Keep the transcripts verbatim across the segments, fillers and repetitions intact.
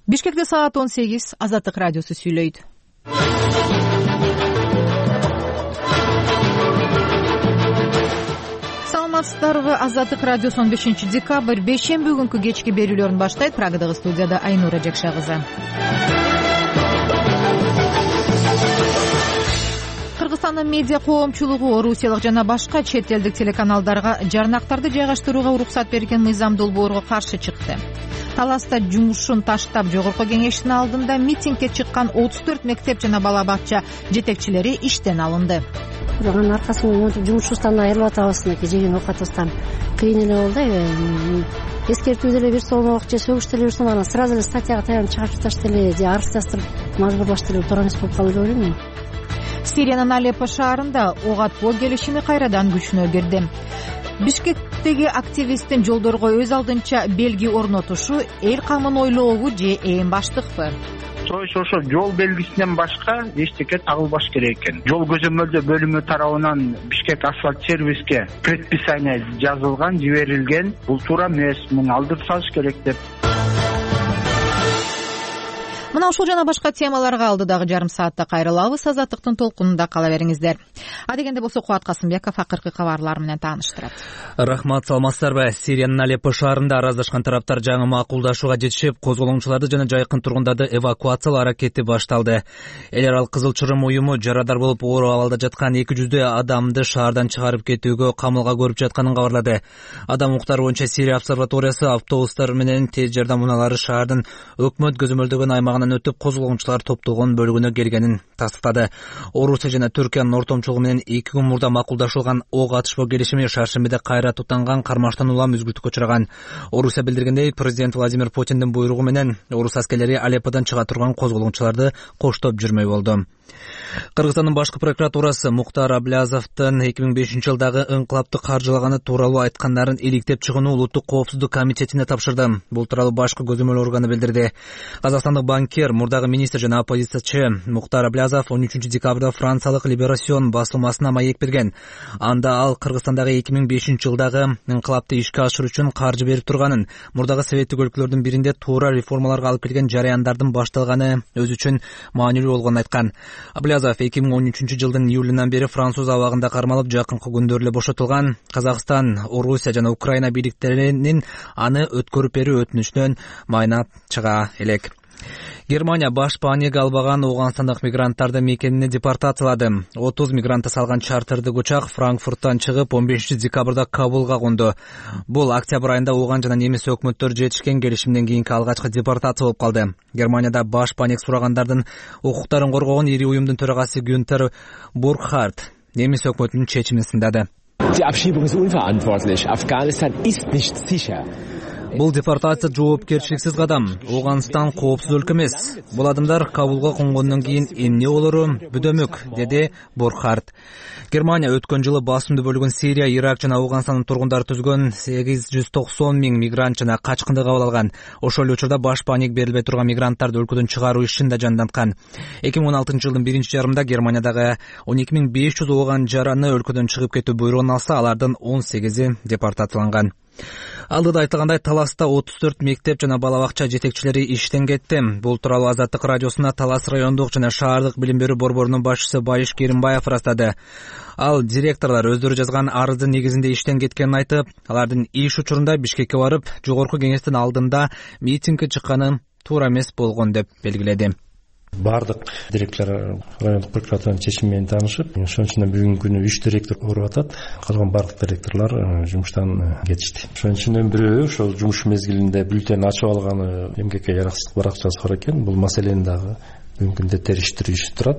Бишкекте саат он сегиз. Азаттык радиосу сүйлөйт. Саламатсыздарбы? Азаттык радиосу он бешинчи декабрь бейшемби күнкү кечки берүүлөрүн баштайт. Прагадагы студияда Айнура Жакша кызы. Кыргызстандын медиа коомчулугу Орусиялык жана башка чет элдик телеканалдарга жарнактарды жайгаштырууга уруксат берген мыйзам долбоорго каршы чыкты. Таласта жумушун таштап жогорку кеңештин алдында митингге чыккан отуз төрт мектеп жана бала бакча жетекчилери иштен алынды. Анын аркасында монтип жумушубуздан айырылып атабыз, мынакей жеген оокатыбыздан кыйын эле болду. Эскертүү деле бир сомок же сөгүш деле бир сомок, анан сразу эле статьяга таянып чыгарып таштап эле же арыздастырып мажбурлаштырып эле туура эмес болуп калды деп ойлойм. Сириянын Алеппо шаарында ок атпоо келишими кайрадан күчүнө кирди. Бишкектеги активисттин жолдорго өз алдынча белги орнотушу эл камын ойлообу же эң баштыкпы? Ошо жол белгисинен башка эчтеке тагылбаш керек экен. Жол көзөмөлдөө бөлүмү тарабынан Бишкек асфальт сервиске предписание жазылган, жиберилген. Бул туура эмес, муну алдырып салыш керек деп. Мына ушул жана башка темаларга алдыдагы жарым саатта кайрылабыз. Азаттыктын толкунунда кала бериңиздер. Адегенде болсо Кубат Касымбеков акыркы кабарлар менен тааныштырат. Рахмат, саламатсыздарбы? Сириянын Алеппо шаарында араздашкан тараптар жаңы макулдашууга жетишип, козголоңчуларды жана жайкын тургундарды эвакуациялоо аракети башталды. Эл аралык Кызыл Чырым уюму жарадар болуп оор абалда жаткан эки жүздөй адамды шаардан чыгарып кетүүгө камылга көрүп жатканын кабарлады. Адам укуктары боюнча Сирия обсерваториясы автобустар менен тез жардам унаалары шаардын өкмөт көзөмөлдөгөн аймагына өтүп козголоңчулар топтогон бөлүгүнө келгенин тастыктады. Орусия жана Түркиянын ортомчулугу менен эки күн мурда макулдашылган ок атышпоо келишими шаршембиде кайра тутанган кармаштан улам үзгүлтүккө учураган. Орусия билдиргендей, президент Владимир Путиндин буйругу менен орус аскерлери Алепподон чыга турган козголоңчуларды коштоп жүрмөй болду. Кыргызстандын башкы прокуратурасы Муктар Аблязовдун эки миң бешинчи жылдагы инкылапты каржылаганы тууралуу айткандарын иликтеп чыгууну Улуттук коопсуздук комитетине тапшырды. Бул тууралуу башкы көзөмөл органы билдирди. Казакстандык банкир, мурдагы министр жана оппозициячы Муктар Аблязов он үчүнчү декабрда франциялык Либерасион басылмасына маек берген. Анда ал Кыргызстандагы эки миң бешинчи жылдагы инкылапты ишке ашыруу үчүн каржы берип турганын, мурдагы советтик өлкөлөрдүн биринде туура реформаларга алып келген жарыяндардын башталганы өзү үчүн маанилүү болгонун айткан. Аблязов эки миң он үчүнчү жылдын июлунан бери француз абагында кармалып, жакынкы күндөрү эле бошотулган. Казакстан, Орусия жана Украина бийликтеринин аны өткөрүп берүү өтүнүчүнөн майнап чыга элек. Германия баш панига албаган Ооганстандык мигранттарды мекенине депортациялады. отуз мигрантты салган чартердик учак Франкфурттан чыгып он бешинчи декабрда Кабулга конду. Бул октябрь айында Ооган жана немис өкмөттөрү жетишкен келишимден кийинки алгачкы депортация болуп калды. Германияда баш паник сурагандардын укуктарын коргогон ири уюмдун төрагасы Гюнтер Буркхарт немис өкмөтүнүн чечимин сындады. Die Abschiebung ist unverantwortlich. Afghanistan ist nicht sicher. Бул депортация жоопкерчиликсиз кадам. Ооганстан коопсуз өлкө эмес. Бул адамдар Кабулга конгондон кийин эмне болору бүдөмөк, деди Буркхарт. Германия өткөн жылы басымдуу бөлүгүн Сирия, Ирак жана Ооганстандын тургундары түзгөн сегиз жүз токсон миң мигрант жана качкынды кабыл алган. Ошол учурда баш паник берилбей турган мигранттарды өлкөдөн чыгаруу ишин да жанданткан. эки миң он алтынчы жылдын биринчи жарымында Германиядагы он эки миң беш жүз ооган жараны өлкөдөн чыгып кетүү буйругун алса, алардын он сегизи депортацияланган. Алдыда айтылгандай, Таласта отуз төрт мектеп жана бала бакча жетекчилери иштен кетти. Бул тууралуу Азаттык радиосуна Талас райондук жана шаардык билим берүү борборунун башчысы Байыш Керимбаев ырастады. Ал директорлор өздөрү жазган арыздын негизинде иштен кеткенин айтып, алардын иш учурунда Бишкекке барып, жогорку кеңештин алдында митингге чыкканы туура эмес болгон деп белгиледи. Бардык директорлор райондук прокуратуранын чечими менен таанышып, ошон үчүн бүгүнкү күнү үч директор ооруп атат. Калган бардык директорлор жумуштан кетишти. Ошон үчүн бирөө ошол жумуш мезгилинде бюллетень ачып алганы эмкекке жараксыздык баракчасы бар экен. Бул маселени дагы бүгүнкү күндө териштирүүчү турат.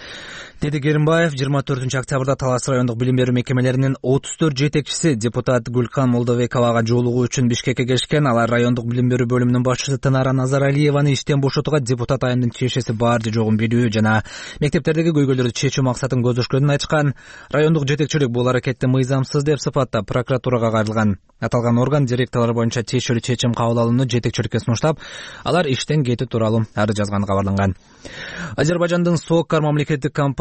Деди Керимбаев, жыйырма төртүнчү октябрда Талас райондук билим берүү мекемелеринин отуз төрт жетекчиси депутат Гүлкан Молдовековага жолугуу үчүн Бишкекке келишкен. Алар райондук билим берүү бөлүмүнүн башчысы Тынара Назаралиеваны иштен бошотууга депутат айымдын тиешеси бар же жогун билүү жана мектептердеги көйгөйлөрдү чечүү максатын көздөшкөнүн айтышкан. Райондук жетекчилик бул аракетти мыйзамсыз деп сыпаттап прокуратурага кайрылган. Аталган орган директорлор боюнча тиешелүү чечим кабыл алууну жетекчиликке сунуштап, алар иштен кетүү тууралуу арыз жазганы кабарланган. Азербайжандын Соккар мамлекеттик компания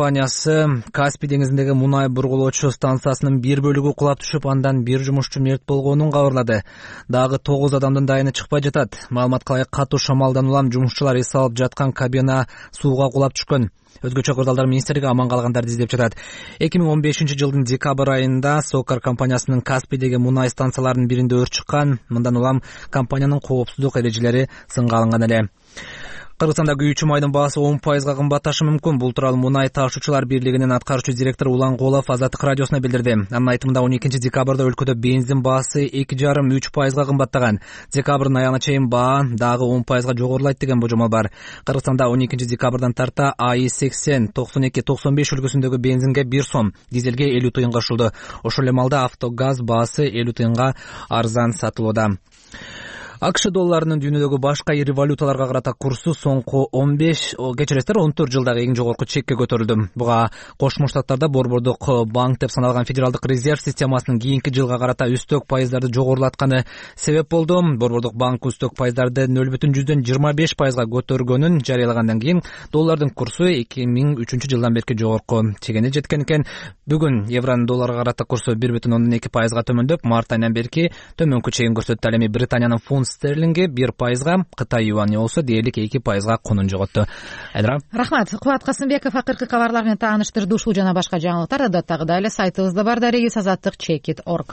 компаниясы Каспий деңизиндеги мунай бургулоочу станциясынын бир бөлүгү кулап түшүп, андан бир жумушчу мерт болгонун кабарлады. Дагы тогуз адамдын дайыны чыкпай жатат. Маалыматка ылайык, катуу шамалдан улам жумушчулар эс алып жаткан кабина сууга кулап түшкөн. Өзгөчө кырдаалдар министрлиги аман калгандарды издеп жатат. эки миң он бешинчи жылдын декабрь айында Сокар компаниясынын Каспийдеги мунай станцияларынын биринде өрт чыккан. Мындан улам компаниянын коопсуздук эрежелери сынга алынган эле. Кыргызстанда күйүүчү майдын баасы он пайызга кымбатташы мүмкүн. Бул тууралуу Мунай ташуучулар бирлигинин аткаруучу директору Улан Голов Азаттык радиосуна билдирди. Анын айтымында он экинчи декабрда өлкөдө бензин баасы эки жарым үч пайызга кымбаттаган. Декабрдын аягына чейин баа дагы он пайызга жогорулайт деген божомол бар. Кыргызстанда он экинчи декабрдан тарта АИ сексен, токсон эки, токсон беш үлгүсүндөгү бензинге бир сом, дизелге элүү тыйынга ушулду. Ошол эле малда автогаз баасы элүү тыйынга арзан сатылууда. АКШ долларынын дүйнөдөгү башка ири валюталарга карата курсу соңку он беш, кечиресиздер, он төрт жылдагы эң жогорку чекке көтөрүлдү. Буга Кошмо Штаттарда Борбордук банк деп саналган Федералдык резерв системасынын кийинки жылга карата үстөк пайыздарды жогорулатканы себеп болду. Борбордук банк үстөк пайыздарды нөл бүтүн жүздөн жыйырма беш пайызга көтөргөнүн жарыялагандан кийин доллардын курсу эки миң үчүнчү жылдан берки жогорку чегине жеткен экен. Бүгүн евронун долларга карата курсу бир бүтүн ондон эки пайызга төмөндөп, март айынан берки төмөнкү чегин көрсөттү. Ал эми Британиянын фунт стерлинги бир пайызга, Кытай юани болсо дээрлик эки пайызга кунун жоготту. Айдра. Рахмат. Кубат Касымбеков акыркы кабарлар менен тааныштырды. Ушул жана башка жаңылыктар адаттагыдай эле сайтыбызда бар, дарегиз азаттык чекит точка орг.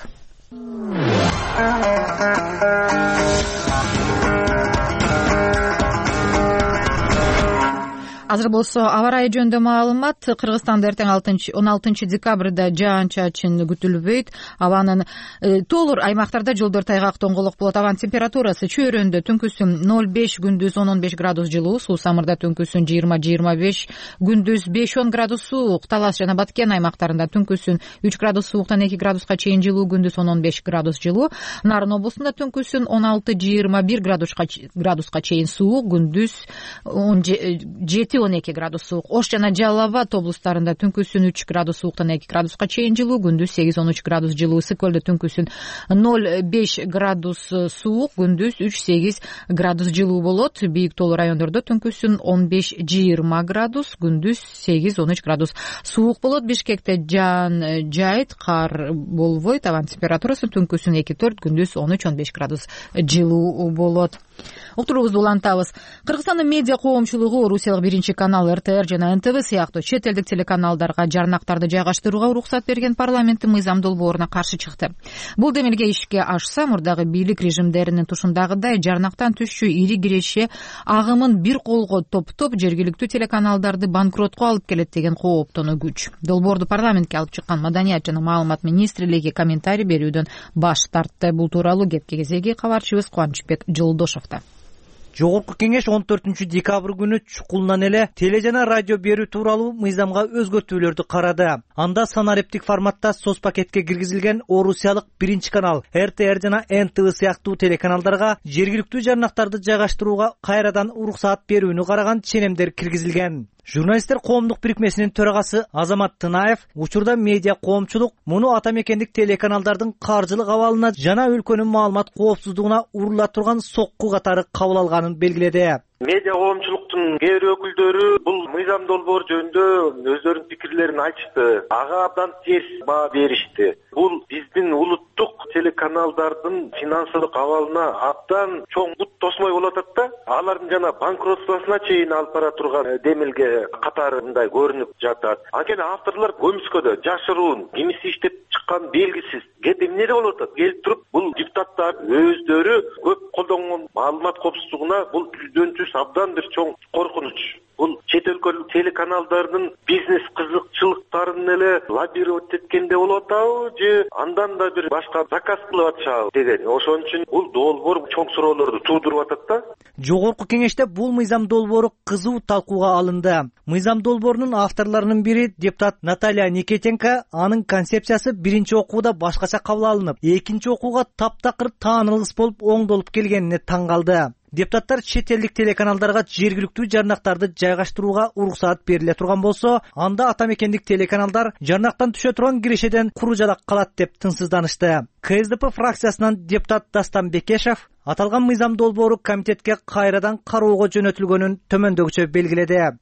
Азыр болсо аба ырайы жөнүндө маалымат. Кыргызстанда эртең он алтынчы декабрда жаан-чачын күтүлбөйт. Абанын э, толур аймактарда жолдор тайгак, тоңголок болот. Абанын температурасы чөйрөндө түнкүсүн ноль беш, күндүз он он беш градус жылуу, суу самырда түнкүсүн жыйырма жыйырма беш, күндүз беш он градус суук. Талас жана Баткен аймактарында түнкүсүн үч градус сууктан эки градуска чейин жылуу, күндүз он он беш градус жылуу. Нарын облусунда түнкүсүн он алты жыйырма бир градуска чейин суук, күндүз он жети он эки градус суук. Ош жана Жалал Абад облустарында түнкүсүн үч градус сууктан эки градуска чейин жылуу, күндүз сегиз он үч градус жылуу. Ысык көлдө түнкүсүн ноль беш градус суук, күндүз үч сегиз градус жылуу болот. Бийик тоолуу райондордо түнкүсүн он беш жыйырма градус, күндүз сегиз он үч градус суук болот. Бишкекте жаан жайт, кар болбойт. Абанын температурасы түнкүсүн эки төрт, күндүз он үч он беш градус жылуу болот. Уктуруубузду улантабыз. Кыргызстандын медиа коомчулугу Орусиялык биринчи канал, эр тэ эр жана эн тэ вэ сыяктуу чет элдик телеканалдарга жарнактарды жайгаштырууга уруксат берген парламенттин мыйзам долбооруна каршы чыкты. Бул демилге ишке ашса, мурдагы бийлик режимдеринин тушундагыдай жарнактан түшчү ири киреше агымын бир колго топтоп жергиликтүү телеканалдарды банкротко алып келет деген кооптону күч. Долбоорду парламентке алып чыккан Маданият жана маалымат министрлиги комментарий берүүдөн баш тартты. Бул тууралуу кепке кезеги кабарчыбыз Кубанычбек Жолдошов. Жогорку кеңеш он төртүнчү декабрь күнү чукулунан эле теле жана радио берүү тууралуу мыйзамга өзгөртүүлөрдү карады. Анда санариптик форматта соц пакетке киргизилген Орусиялык биринчи канал, эр тэ эр жана эн тэ вэ сыяктуу телеканалдарга жергиликтүү жарнактарды жайгаштырууга кайрадан уруксаат берүүнү караган ченемдер киргизилген. Журналисттер коомдук бирикмесинин төрагасы Азамат Тынаев учурда медиа коомчулук муну ата мекендик телеканалдардын каржылык абалына жана өлкөнүн маалымат коопсуздугуна урула турган сокку катары кабыл алганын белгиледи. Медиа коомчулуктун кээ бир өкүлдөрү бул мыйзам долбоор жөнүндө өздөрүнүн пикирлерин айтышты. Ага абдан терс баа беришти. Бул биздин улуттук телеканалдардын финансылык абалына абдан чоң бут тосмой болуп атат да. Алардын жана банкротствосуна чейин алып бара турган демилге катары мындай көрүнүп жатат. Анткени авторлор көмүскөдө жашыруун, кимиси иштеп чыккан белгисиз. Кеп эмне болуп атат? Келип туруп бул депутаттар өздөрү көп колдонгон маалымат коопсуздугуна бул түздөн абдан бир чоң коркунуч. Бул чет өлкөлүк телеканалдардын бизнес кызыкчылыктарын эле лоббировать эткенде болуп атабы же андан да бир башка заказ кылып атышабы деген. Ошон үчүн бул долбоор чоң суроолорду туудуруп атат да. Жогорку кеңеште бул мыйзам долбоору кызуу талкууга алынды. Мыйзам долбоорунун авторлорунун бири депутат Наталья Никитенко, анын концепциясы биринчи окууда башкача кабыл алынып, экинчи окууга таптакыр таанылгыс болуп оңдолуп келгенине таң калды. Депутаттар чет элдик телеканалдарга жергиликтүү жарнактарды жайгаштырууга уруксаат бериле турган болсо, анда ата мекендик телеканалдар жарнактан түшө турган кирешеден куружалак калат деп тынсызданышты. ка эс дэ пэ фракциясынан депутат Дастан Бекешев аталган мыйзам долбоору комитетке кайрадан кароого жөнөтүлгөнүн төмөндөгүчө белгиледи.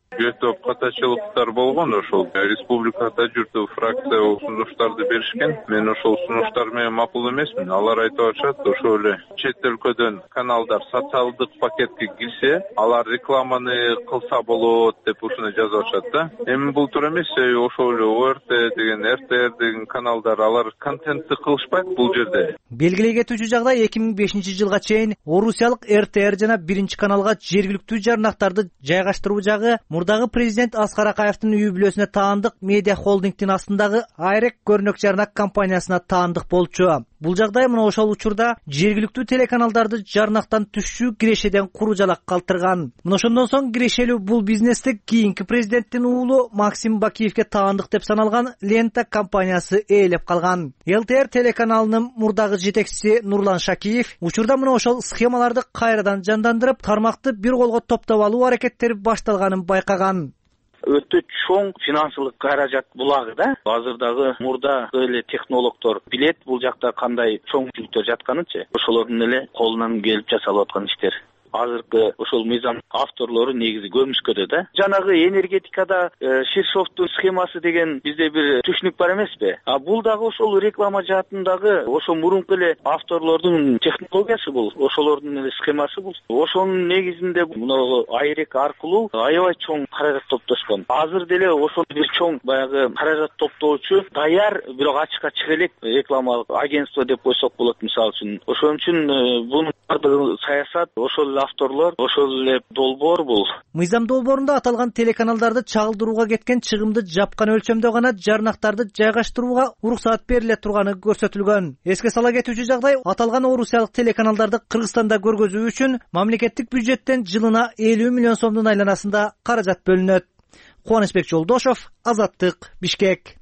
бир топ катачылыктар болгон. Ошол республикада жүртүп фракция сунуштарды беришкен. Мен ошол сунуштар менен макул эмесмин. Алар айтып атышат, ошол эле чет өлкөдөн каналдар социалдык пакетке кирсе, алар рекламаны кылса болот деп ушуну жазып атышат да. Эми бул туура эмес. Ошол эле О Р Т деген, Р Т Р деген каналдар алар контентти кылышпайт бул жерде. Белгилей кетүүчү жагдай эки миң бешинчи жылга чейин орусиялык Р Т Р жана биринчи каналга жергиликтүү жарнактарды жайгаштыруу жагы мурдагы президент Аскар Акаевдин үй бүлөсүнө таандык медиа холдингдин астындагы Айрек көрнөк жарнак компаниясына таандык болчу. Бул жагдай мына ошол учурда жергиликтүү телеканалдарды жарнактан түшүү кирешеден куру-жалак калтырган. Мына ошондон соң кирешелүү бул бизнести кийинки президенттин уулу Максим Бакиевке таандык деп саналган Лента компаниясы ээлеп калган. Л Т Р телеканалынын мурдагы жетекчиси Нурлан Шакиев учурда мына ошол схемаларды кайрадан жандандырып, тармакты бир колго топтоп алуу аракеттери башталганын байкаган. Өтө чоң финансылык каражат булагы да. Азырдагы мурда эле технологдор билет бул жакта кандай чоң жүктөр жатканынчы. Ошолордун эле колунан келип жасалып аткан иштер. Азыркы ошол мыйзам авторлору негизи көмүскөдө да. Жанагы энергетикада Ширшовдун схемасы деген бизде бир түшүнүк бар эмеспи? А бул дагы ошол реклама жаатындагы ошо мурунку эле авторлордун технологиясы бул, ошолордун эле схемасы бул. Ошонун негизинде мына Айрек аркылуу аябай чоң каражат топтошкон. Азыр деле ошол бир чоң баягы каражат топтоочу даяр, бирок ачыкка чыга элек рекламалык агентство деп койсок болот мисалы үчүн. Ошон үчүн бунун бардыгы саясат, ошол авторлор, ошол эле долбоор бул. Мыйзам долбоорунда аталган телеканалдарды чагылдырууга кеткен чыгымды жапкан өлчөмдө гана жарнактарды жайгаштырууга уруксаат бериле турганы көрсөтүлгөн. Эске сала кетүүчү жагдай, аталган орусиялык телеканалдарды Кыргызстанда көргөзүү үчүн мамлекеттик бюджеттен жылына элүү миллион сомдун айланасында каражат бөлүнөт. Кубанычбек Жолдошов, Азаттык, Бишкек.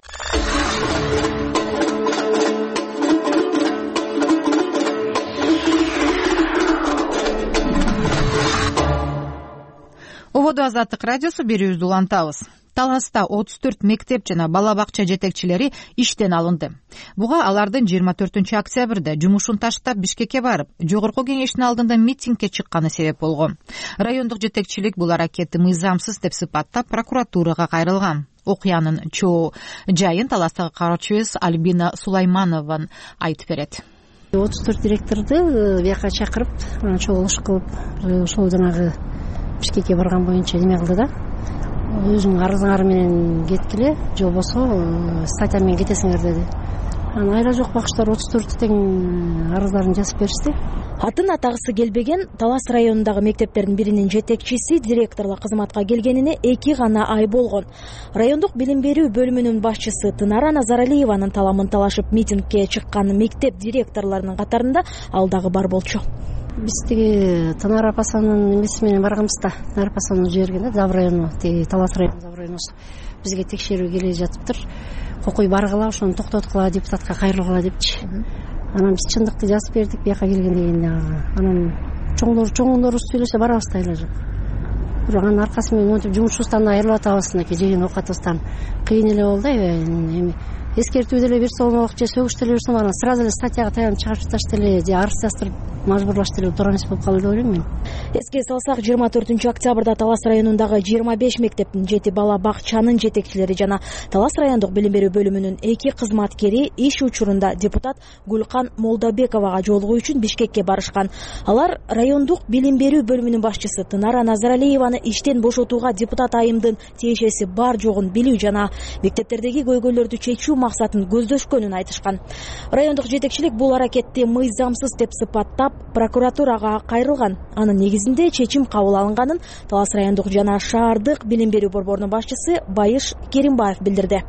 Ободо Азаттык радиосу берүүбүздү улантабыз. Таласта отуз төрт мектеп жана бала бакча жетекчилери иштен алынды. Буга алардын жыйырма төртүнчү октябрда жумушун таштап Бишкекке барып, жогорку кеңештин алдында митингге чыкканы себеп болгон. Райондук жетекчилик бул аракетти мыйзамсыз деп сыпаттап прокуратурага кайрылган. Окуянын чоо жайын Таластагы кароочубуз Альбина Сулайманова айтып берет. отуз төрт директорду бияка чакырып, чогулуш кылып, ошол жанагы Бишкекке барган боюнча неме кылды да. Өзүңүн арызыңар менен кеткиле, же болбосо статья менен кетесиңер деди. Анан айла жок багыштар отуз төрт тең арыздарын жазып беришти. Атын атагысы келбеген Талас районундагы мектептердин биринин жетекчиси директорлук кызматка келгенине эки гана ай болгон. Райондук билим берүү бөлүмүнүн башчысы Тынара Назаралиеванын таламын талашып митингге чыккан мектеп директорлорунун катарында ал дагы бар болчу. Биз тиги Тынара апасынын эмеси менен барганбыз да. Тынара апасынын жиберген да, Зав району, тиги Талас району, Зав району бизге текшерүү келе жатыптыр. Кокуй баргыла, ошону токтоткула, депутатка кайрылгыла депчи. Анан биз чындыкты жазып бердик, бияка келгенде кийин анан чоңдор чоңдорубуз сүйлөсө барабыз да айла жок. Бирок анын аркасы менен монтип жумушубуздан айырылып атабыз, мынакей жеген оокатыбыздан кыйын эле болду да. Эми эскертүү деле берсе болмок, же сөгүш деле берсе болмок, сразу эле статьяга таянып чыгарып ташты эле, же арыз жаздырып мажбурлашты эле, туура эмес болуп калды деп ойлойм мен. Эске салсак, жыйырма төртүнчү октябрда Талас районундагы жыйырма беш мектептин жети бала бакчанын жетекчилери жана Талас райондук билим берүү бөлүмүнүн эки кызматкери иш учурунда депутат Гүлкан Молдобековага жолугуу үчүн Бишкекке барышкан. Алар райондук билим берүү бөлүмүнүн башчысы Тынара Назаралиеваны иштен бошотууга депутат айымдын тиешеси бар жогун билүү жана мектептердеги көйгөйлөрдү чечүү максатын көздөшкөнүн айтышкан. Райондук жетекчилик бул аракетти мыйзамсыз деп сыпаттап прокуратурага кайрылган. Анын негизинде чечим кабыл алынганын Талас райондук жана шаардык билим берүү борборунун башчысы Байыш Керимбаев билдирди.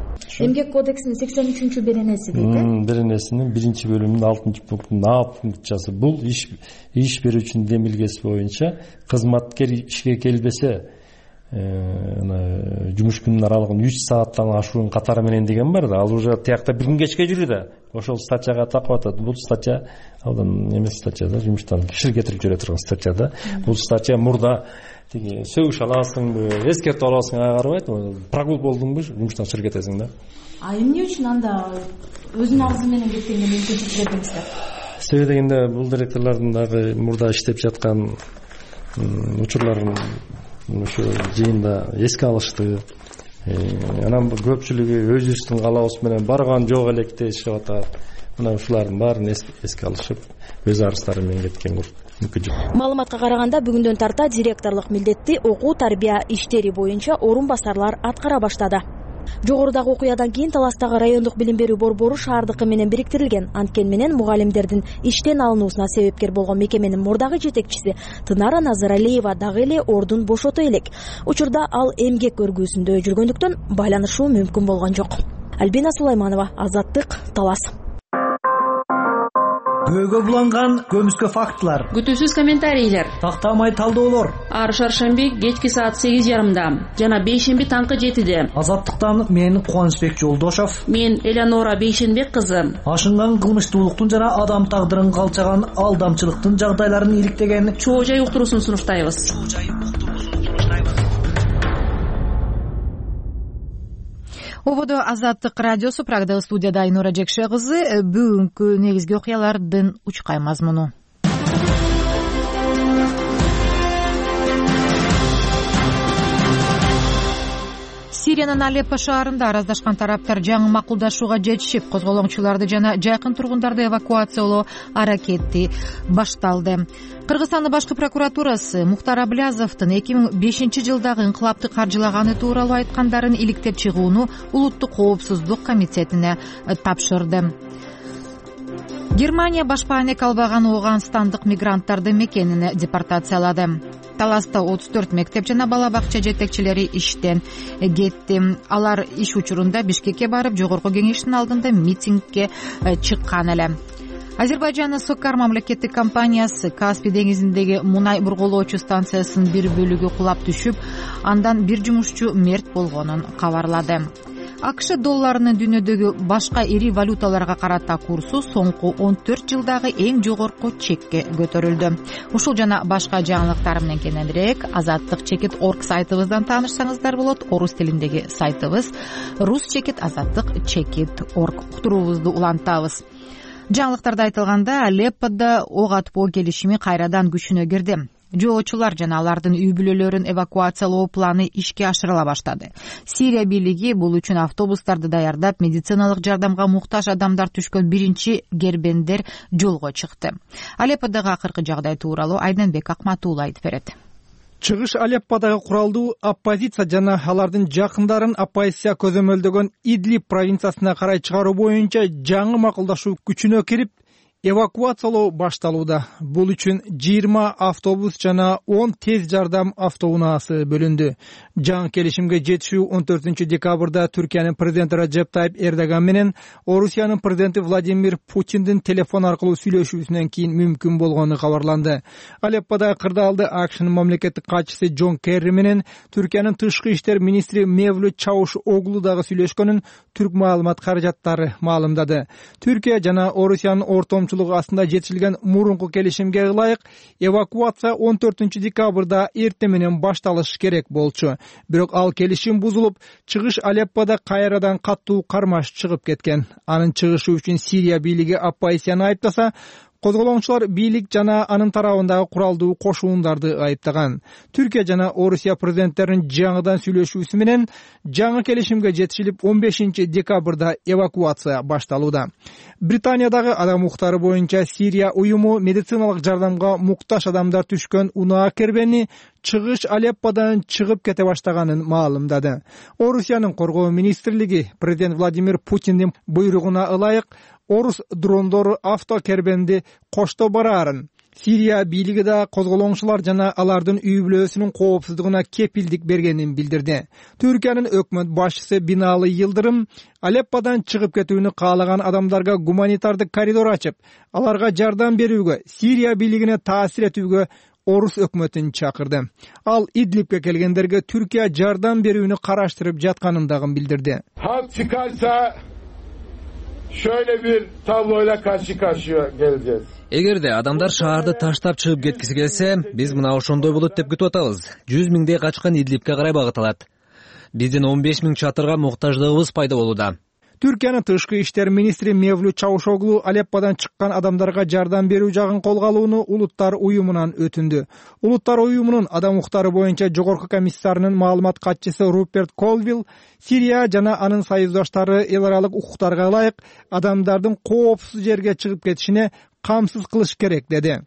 Эмгек кодексинин сексен үчүнчү беренеси дейт. Беренесинин биринчи бөлүмүнүн алтынчы пунктунун А пунктчасы бул иш иш берүүчүнүн демилгеси боюнча кызматкер ишке келбесе жумуш күнүнүн аралыгын үч сааттан ашуун катары менен деген бар да. Ал уже тиякта бир күн кечке жүрү да. Ошол статьяга такып атат. Бул статья алдан эмес статья да, жумуштан киши кетирип жүрө турган статья да. Бул статья мурда тиги сөгүш аласыңбы, эскертип аласыңга карабайт. Прогул болдуңбу, жумуштан чыгып кетесиң да. А эмне үчүн анда өзүнүн агызы менен кеткенге мүмкүнчүлүк бердиңиздер? Себеби дегенде бул директорлордун дагы мурда иштеп жаткан учурларын ошо жыйында эске алышты. Анан көпчүлүгү өзүбүздүн каалабыз менен барган жок элек дешип атат. Мына ушулардын баарын эске алышып, өз арыстары менен кеткен мүмкүн жок. Маалыматка караганда бүгүндөн тарта директорлук милдетти окуу тарбия иштери боюнча орун басарлар аткара баштады. Жогорудагы окуядан кийин Таластагы райондук билим берүү борбору шаардыкы менен бириктирилген. Анткени менен мугалимдердин иштен алынуусуна себепкер болгон мекеменин мурдагы жетекчиси Тынара Назаралиева дагы эле ордун бошото элек. Учурда ал эмгек көргүүсүндө жүргөндүктөн байланышуу мүмкүн болгон жок. Альбина Сулайманова, Азаттык, Талас. Күбөгө буланган көмүскө фактылар, күтүүсүз комментарийлер, тактамай талдоолор. Ар шаршемби кечки саат сегиз жарымда жана бейшемби таңкы жетиде. Азаттыктан мен Кубанычбек Жолдошов, мен Элеонора Бейшенбек кызы. Ашынган кылмыштуулуктун жана адам тагдырын калчаган алдамчылыктын жагдайларын иликтеген чоо жай уктуруусун сунуштайбыз. Ободо Азаттык радиосу, Прагдагы студияда Айнура Жекше кызы. Бүгүнкү негизги окуялардын учкай мазмуну. Сириянын Алеппо шаарында араздашкан тараптар жаңы макулдашууга жетишип, козголоңчуларды жана жакын тургундарды эвакуациялоо аракети башталды. Кыргызстандын башкы прокуратурасы Мухтар Аблязовдун эки миң бешинчи жылдагы инкылапты каржылаганы тууралуу айткандарын иликтеп чыгууну Улуттук коопсуздук комитетине тапшырды. Германия башпаанек албаган Ооганстандык мигранттарды мекенине депортациялады. Таласта отуз төрт мектеп жана бала бакча жетекчилери иштен кетти. Алар иш учурунда Бишкекке барып, жогорку кеңештин алдында митингге чыккан эле. Азербайжандын Сокар мамлекеттик компаниясы Каспий деңизиндеги мунай бурголоочу станциясынын бир бөлүгү кулап түшүп, андан бир жумушчу мерт болгонун кабарлады. АКШ долларынын дүйнөдөгү башка ири валюталарга карата курсу соңку он төрт жылдагы эң жогорку чекке көтөрүлдү. Ушул жана башка жаңылыктар менен кененирээк азаттык чекит точка орг сайтыбыздан таанышсаңыздар болот. Орус тилиндеги сайтыбыз рус чекит азаттык чекит точка орг. Уктуруубузду улантабыз. Жаңылыктарда айтылганда, Алепподо ок атпоо келишими кайрадан күчүнө кирди. Жолоочулар жана алардын үй бүлөлөрүн эвакуациялоо планы ишке ашырыла баштады. Сирия бийлиги бул үчүн автобустарды даярдап, медициналык жардамга муктаж адамдар түшкөн биринчи кербендер жолго чыкты. Алепподогу акыркы жагдай тууралуу Айданбек Акматуулла айтып берет. Чыгыш Алепподогу куралдуу оппозиция жана алардын жакындарын оппозиция көзөмөлдөгөн Идлиб провинциясына карай чыгаруу боюнча жаңы макулдашуу күчүнө кирип, эвакуациялоо башталууда. Бул үчүн жыйырма автобус жана он тез жардам автоунаасы бөлүндү. Жаңы келишимге жетишүү он төртүнчү декабрда Түркиянын президенти Раджеп Тайип Эрдоган менен Орусиянын президенти Владимир Путиндин телефон аркылуу сүйлөшүүсүнөн кийин мүмкүн болгону кабарланды. Алепподо кырдаалды АКШнын мамлекеттик катчысы Джон Керри менен Түркиянын тышкы иштер министри Мевлют Чавушоглу дагы сүйлөшкөнүн Түрк маалымат каражаттары маалымдады. Түркия жана Орусиянын ортом астында жетишилген мурунку келишимге ылайык эвакуация он төртүнчү декабрда эртең менен башталыш керек болчу. Бирок ал келишим бузулуп, чыгыш Алепподо кайрадан каттуу кармаш чыгып кеткен. Анын чыгышы үчүн Сирия бийлиги оппозицияны айыптаса, козголоңчулар бийлик жана анын тарабындагы куралдуу кошуундарды айыптаган. Түркия жана Орусия президенттеринин жаңыдан сүйлөшүүсү менен жаңы келишимге жетишилип, он бешинчи декабрда эвакуация башталууда. Британиядагы адам укуктары боюнча Сирия уюму медициналык жардамга муктаж адамдар түшкөн унаа кербени чыгыш Алепподон чыгып кете баштаганын маалымдады. Орусиянын коргоо министрлиги президент Владимир Путиндин буйругуна ылайык орус дрондору авто кербенди кошто бараарын. Сирия бийлиги да козголоңчулар жана алардын үй бүлөсүнүн коопсуздугуна кепилдик бергенин билдирди. Түркиянын өкмөт башчысы Бинали Йылдырым Алепподон чыгып кетүүнү каалаган адамдарга гуманитардык коридор ачып, аларга жардам берүүгө, Сирия бийлигине таасир этүүгө орус өкмөтүн чакырды. Ал Идлибке келгендерге Түркия жардам берүүнү караштырып жатканын дагы билдирди. Halk çıkarsa şöyle bir tabloyla karşı karşıya geleceğiz. Эгерде адамдар шаарды таштап чыгып кеткиси келсе, биз мына ошондой болот деп күтүп атабыз. жүз миңдей качкан Идлибке карай багыт алат. Биздин он беш миң чатырга муктаждыгыбыз пайда болууда. Түркиянын тышкы иштер министри Мевлют Чавушоглу Алепподан чыккан адамдарга жардам берүү жагын колго алууну Улуттар уюмунан өтүндү. Улуттар уюмунун адам укуктары боюнча жогорку комиссарынын маалымат катчысы Руперт Колвилл Сирия жана анын союздаштары эл аралык укуктарга ылайык адамдардын коопсуз жерге чыгып кетишине камсыз кылыш керек деди.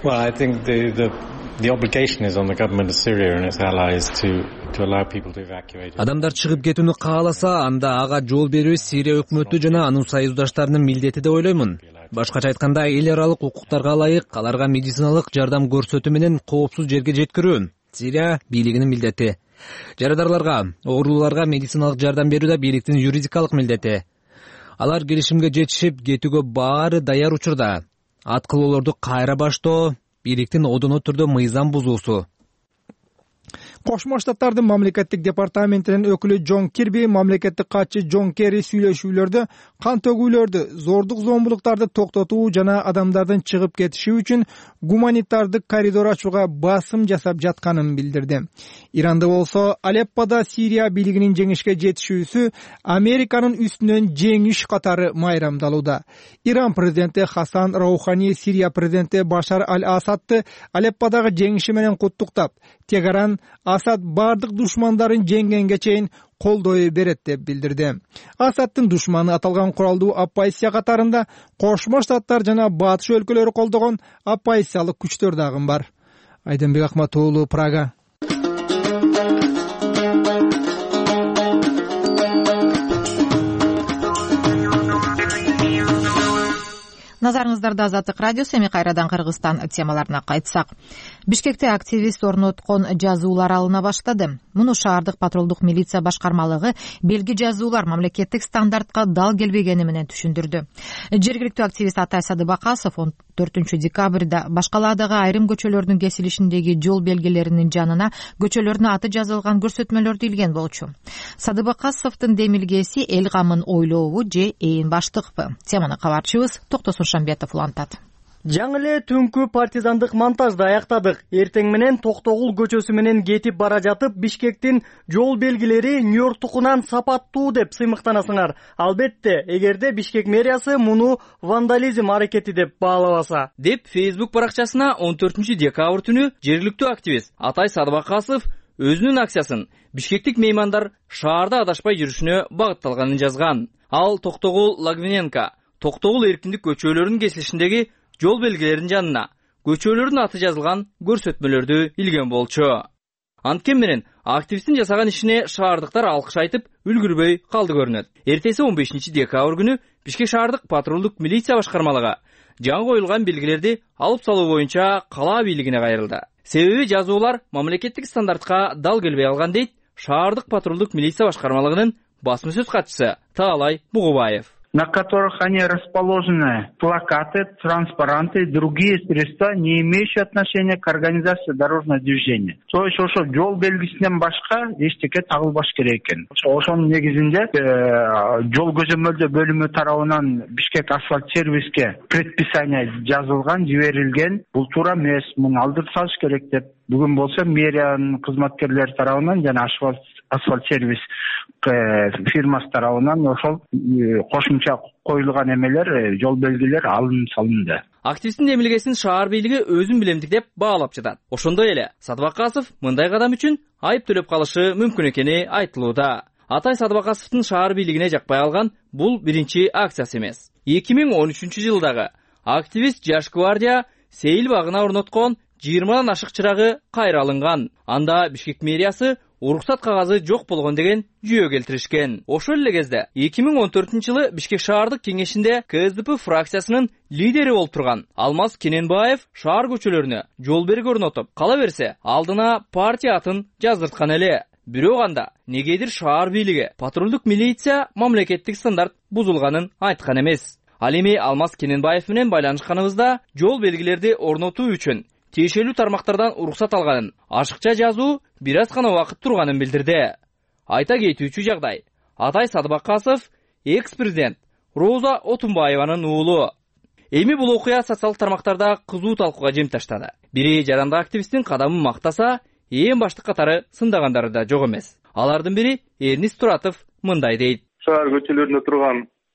Адамдар чыгып кетүүнү кааласа, анда ага жол берүү Сирия өкмөтү жана анын союздаштарынын милдети деп ойлоймун. Башкача айтканда, эл аралык укуктарга ылайык аларга медициналык жардам көрсөтүү менен коопсуз жерге жеткирүү Сирия бийлигинин милдети. Жарадарларга, оорулууларга медициналык жардам берүү да бийликтин юридикалык милдети. Алар келишимге жетишип кетүүгө баары даяр учурда. Аткылоолорду кайра баштоо бийликтин одоно түрдө мыйзам бузуусу. Кошмо Штаттардын мамлекеттик департаментинин өкүлү Джон Кирби мамлекеттик катчы Джон Керри сүйлөшүүлөрдө кан төгүүлөрдү, зордук зомбулуктарды токтотуу жана адамдардын чыгып кетиши үчүн гуманитардык коридор ачууга басым жасап жатканын билдирди. Иранда болсо Алеппода Сирия бийлигинин жеңишке жетишүүсү Американын үстүнөн жеңиш катары майрамдалууда. Иран президенти Хасан Роухани Сирия президенти Башар аль-Асадты Алепподагы жеңиши менен куттуктап, Тегеран Асад бардык душмандарын жеңгенге чейин колдой берет деп билдирди. Асадтын душманы аталган куралдуу оппозиция катарында Кошмо Штаттар жана Батыш өлкөлөрү колдогон оппозициялык күчтөр дагы бар. Айденбек Ахмат уулу, Прага. Назарыңыздарда Азаттык радиосу. Эми кайрадан Кыргызстан темаларына кайтсак. Бишкекте активист орноткон жазуулар алына баштады. Муну шаардык патрулдук милиция башкармалыгы белги жазуулар мамлекеттик стандартка дал келбегени менен түшүндүрдү. Жергиликтүү активист Атай Садыбакасов он төртүнчү декабрда Башкаладагы айрым көчөлөрдүн кесилишиндеги жол белгилеринин жанына көчөлөрдүн аты жазылган көрсөтмөлөрдү илген болчу. Садыбакасовдун демилгеси эл камын ойлообу же ээн баштыкпы? Теманы кабарчыбыз Токтосун Шамбетов улантат. Жаңы эле түнкү партизандык монтажды аяктадык. Эртең менен Токтогул көчөсү менен кетип бара жатып, Бишкектин жол белгилери Нью-Йорктукунан сапаттуу деп сыймыктанасыңар. Албетте, эгерде Бишкек мэриясы муну вандализм аракети деп баалабаса, деп Facebook баракчасына он төртүнчү декабрь түнү жергиликтүү активист Атай Садыбакасов өзүнүн акциясын Бишкектик меймандар шаарда адашпай жүрүшүнө багытталганын жазган. Ал Токтогул Лагвиненко, Токтогул эркиндик көчөлөрүнүн кесилишиндеги жол белгилеринин жанына көчөлөрдүн аты жазылган көрсөтмөлөрдү илген болчу. Анткени менен активисттин жасаган ишине шаардыктар алкыш айтып үлгүрбөй калды көрүнөт. Эртеси он бешинчи декабрь күнү Бишкек шаардык патрулдук милиция башкармалыгы жаңы коюлган белгилерди алып салуу боюнча кала бийлигине кайрылды. Себеби жазуулар мамлекеттик стандартка дал келбей алган дейт шаардык патрулдук милиция башкармалыгынын басма сөз катчысы Таалай Бугубаев. На которых они расположены плакаты, транспаранты и другие средства, не имеющие отношения к организации дорожного движения. То есть ошо жол белгисинен башка эчтеке тагылбаш керек экен. Ошонун негизинде жол көзөмөлдөө бөлүмү тарабынан Бишкек асфальт сервиске предписание жазылган, жиберилген. Бул туура эмес, муну алдырып салыш керек деп. Бүгүн болсо мэриянын кызматкерлери тарабынан жана асфальт асфальт сервис фирмасы тарабынан ошол кошумча коюлган эмелер, жол белгилер алынып салынды. Активисттин демилгесин шаар бийлиги өзүн билемдик деп баалап жатат. Ошондой эле Садыбакасов мындай кадам үчүн айып төлөп калышы мүмкүн экени айтылууда. Атай Садыбакасовдун шаар бийлигине жакпай алган бул биринчи акциясы эмес. эки миң он үчүнчү жылдагы активист Жаш гвардия Сейил багына орноткон жыйырмадан ашык чырагы кайра алынган. Анда Бишкек мэриясы уруксат кагазы жок болгон деген жүйө келтиришкен. Ошол эле кезде эки миң он төртүнчү жылы Бишкек шаардык кеңешинде КСДП фракциясынын лидери болуп турган Алмаз Кененбаев шаар көчөлөрүнө жол берги орнотуп, кала берсе алдына партия атын жаздырткан эле. Бирок анда негедир шаар бийлиги патрулдук милиция мамлекеттик стандарт бузулганын айткан эмес. Ал эми Алмаз Кененбаев менен байланышканыбызда жол белгилерди орнотуу үчүн тиешелүү тармактардан уруксат алганын, ашыкча жазуу бир аз гана убакыт турганын билдирди. Айта кетүүчү жагдай, Атай Садыбакасов экс-президент Роза Отунбаеванын уулу. Эми бул окуя социалдык тармактарда кызуу талкууга жем таштады. Бири жарандык активисттин кадамын мактаса, ээн баштык катары сындагандары да жок эмес. Алардын бири Эрнис Туратов мындай дейт. Шаар көчөлөрүндө турган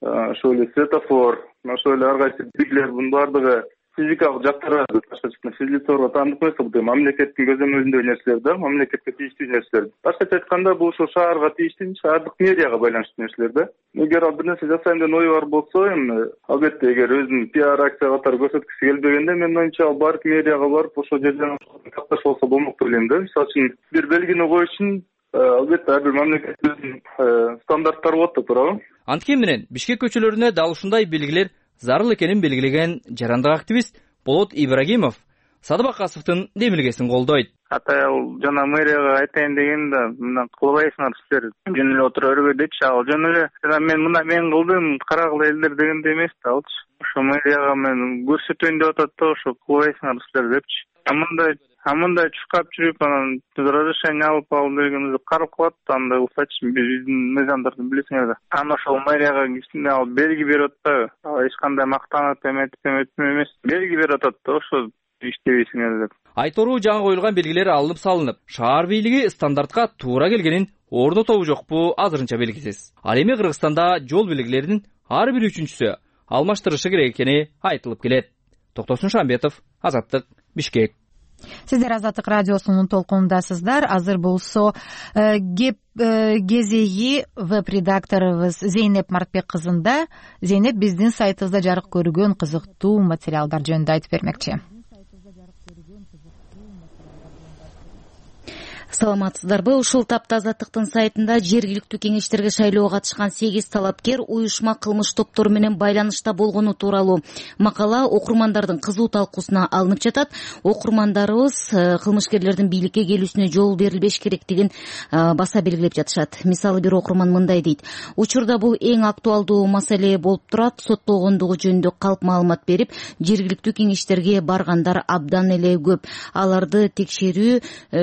ошол эле светофор, ошол эле ар кайсы белгилер, бунун баардыгы физикалык жактары башка чыккан физлицорго таандык эмес, бул мамлекеттин көзөмөлүндөгү нерселер да, мамлекетке тийиштүү нерселер. Башкача айтканда бул ошо шаарга тийиштүү, шаардык мэрияга байланыштуу нерселер да. Эгер ал бир нерсе жасайм деген ою бар болсо, эми албетте эгер өзүнүн пиар акция катары көрсөткүсү келбегенде, менин оюмча ал барып мэрияга барып ошол жерден катташып алса болмок деп ойлойм да. Мисалы үчүн бир белгини коюш үчүн албетте ар бир мамлекеттин стандарттары болот да, туурабы? Анткени менен Бишкек көчөлөрүнө дал ушундай белгилер зарыл экенин белгилеген жарандык активист Болот Ибрагимов Садыбакасовдун демилгесин колдойт. Атайыл жана мэрияга айтайын деген да, мына кылбайсыңар силер, жөн эле отура бербей депчи, ал жөн эле жана мен мына мен кылдым, карагыла элдер дегенде эмес да алчы. Ошо мэрияга мен көрсөтөйүн деп атат да, ошо кылбайсыңар силер депчи. А мындай А мындай чуркап жүрүп, анан разрешение алып алып дегенде карап калат, андай кылсачы, биздин мыйзамдарды билесиңер да. Анан ошол мэрияга кичине ал белги берип атпайбы? Ал эч кандай мактанып эметип эметип эмес, белги берип атат да, ошо иштебейсиңер деп. Айтору жаңы коюлган белгилер алынып салынып, шаар бийлиги стандартка туура келгенин орнотобу жокпу азырынча белгисиз. Ал эми Кыргызстанда жол белгилеринин ар бир үчүнчүсү алмаштырышы керек экени айтылып келет. Токтосун Шамбетов, Азаттык, Бишкек. Сиздер Азаттык радиосунун толкунундасыздар. Азыр болсо кеп кезеги веб-редакторубуз Зейнеп Мартбек кызында. Зейнеп биздин сайтыбызда жарык көргөн кызыктуу материалдар жөнүндө айтып бермекчи. Саламатсыздарбы? Ушул тапта Азаттыктын сайтында жергиликтүү кеңештерге шайлоого катышкан сегиз талапкер уюшма кылмыш топтору менен байланышта болгону тууралуу макала окурмандардын кызуу талкуусуна алынып жатат. Окурмандарыбыз кылмышкерлердин бийликке келүүсүнө жол берилбеш керектигин баса белгилеп жатышат. Мисалы бир окурман мындай дейт: учурда бул эң актуалдуу маселе болуп турат. Соттолгондугу жөнүндө калп маалымат берип, жергиликтүү кеңештерге баргандар абдан эле көп. Аларды текшерүү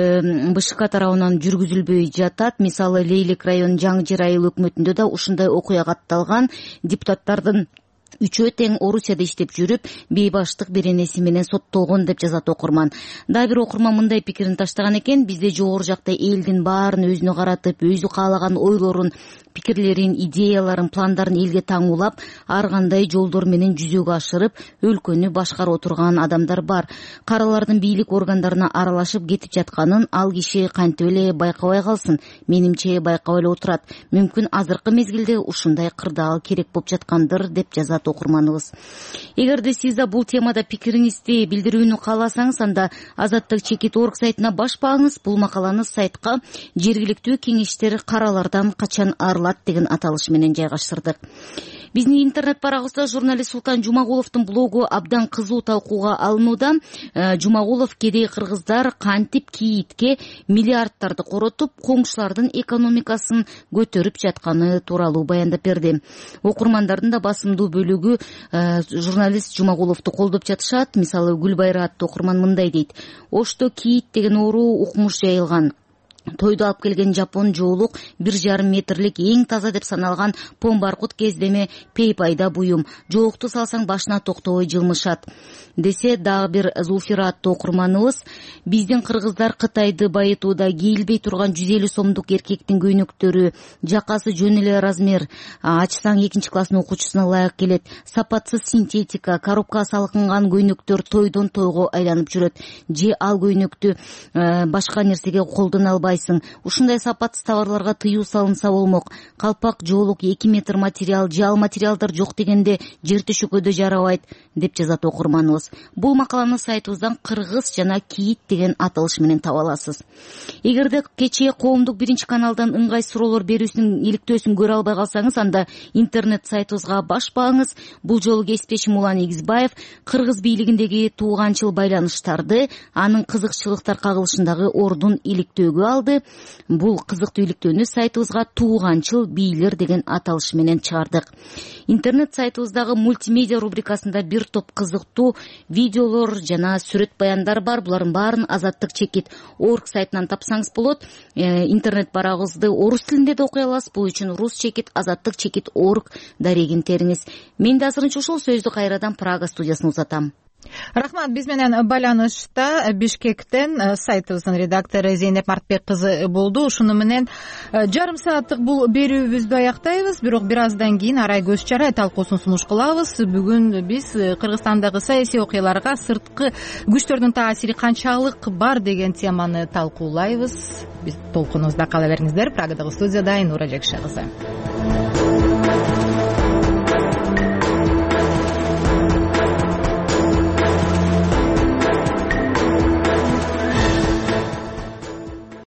БШК тарабынан жүргүзүлбөй жатат. Мисалы Лейлек районунун Жаңы Жер айыл өкмөтүндө да ушундай окуя катталган. Депутаттардын үчөө тең Орусияда иштеп жүрүп, бейбаштык беренеси менен соттолгон деп жазат окурман. Дагы бир окурман мындай пикирин таштаган экен: бизде жогору жакта элдин баарын өзүнө каратып, өзү каалаган ойлорун, пикирлерин, идеяларын, пландарын элге таңуулап, ар кандай жолдор менен жүзөгө ашырып, өлкөнү башкарып отурган адамдар бар. Каралардын бийлик органдарына аралашып кетип жатканын ал киши кантип эле байкабай калсын? Менимче байкап эле отурат. Мүмкүн азыркы мезгилде ушундай кырдаал керек болуп жаткандыр деп жазат окурманыбыз. Эгерде сиз да бул темада пикириңизди билдирүүнү кааласаңыз, анда Азаттык чекит орг сайтына баш багыңыз. Бул макаланы сайтка жергиликтүү кеңештер каралардан качан арылат деген аталыш менен жайгаштырдык. Биздин интернет барагыбызда журналист Султан Жумагуловдун блогу абдан кызуу талкууга алынууда. Жумагулов кедей кыргыздар кантип кийитке миллиардтарды коротуп, коңшулардын экономикасын көтөрүп жатканы тууралуу баяндап берди. Окурмандардын да басымдуу бөлүгү журналист Жумагуловду колдоп жатышат. Мисалы Гүлбайра аттуу окурман мындай дейт: Ошто кийит деген оору укмуш жайылган. Тойду алып келген жапон жоолук бир жарым метрлик эң таза деп саналган помбаркут кездеме пейпайда буюм. Жоолукту салсаң башына токтобой жылмышат. Десе дагы бир Зулфира аттуу окурманыбыз: биздин кыргыздар Кытайды байытууда кийилбей турган жүз элүү сомдук эркектин көйнөктөрү, жакасы жөн эле размер, ачсаң экинчи класстын окуучусуна ылайык келет. Сапатсыз синтетика, коробкага салкынган көйнөктөр тойдон тойго айланып жүрөт. Же ал көйнөктү башка нерсеге колдоно албай. Ушундай сапатсыз товарларга тыюу салынса болмок. Калпак, жоолук, эки метр материал, жал материалдар жок дегенде жер төшөкөдө жарабайт деп жазат окурманыбыз. Бул макаланы сайтыбыздан кыргыз жана кийит деген аталыш менен таба аласыз. Эгерде кечээ коомдук биринчи каналдан ыңгай суроолор берүүсүнүн иликтөөсүн көрө албай калсаңыз, анда интернет сайтыбызга баш багыңыз. Бул жолу кесиптешим Улан Игизбаев кыргыз бийлигиндеги тууганчыл байланыштарды, анын кызыкчылыктар кагылышындагы ордун иликтөөгө алды. Бул кызыктуу иликтөөнү сайтыбызга тууганчыл бийлер деген аталыш менен чыгардык. Интернет сайтыбыздагы мультимедиа рубрикасында бир топ кызыктуу видеолор жана сүрөт баяндар бар. Булардын баарын Азаттык чекит орг сайтынан тапсаңыз болот. Интернет барагыбызды орус тилинде да окуй аласыз. Бул үчүн рус чекит Азаттык чекит орг дарегин териңиз. Мен да азырынча ушул сөздү кайрадан Прага студиясына узатам. рахмат. Биз менен байланышта Бишкектен сайтыбыздын редактору Зейнеп Мартбек кызы болду. Ушуну менен жарым сааттык бул берүүбүздү аяктайбыз, бирок бир аздан кийин арай көз чарай талкуусун сунуш кылабыз. Бүгүн биз Кыргызстандагы саясий окуяларга сырткы күчтөрдүн таасири канчалык бар деген теманы талкуулайбыз. Биз толкунубузда кала бериңиздер. Прагадагы студияда Айнура Жекше кызы.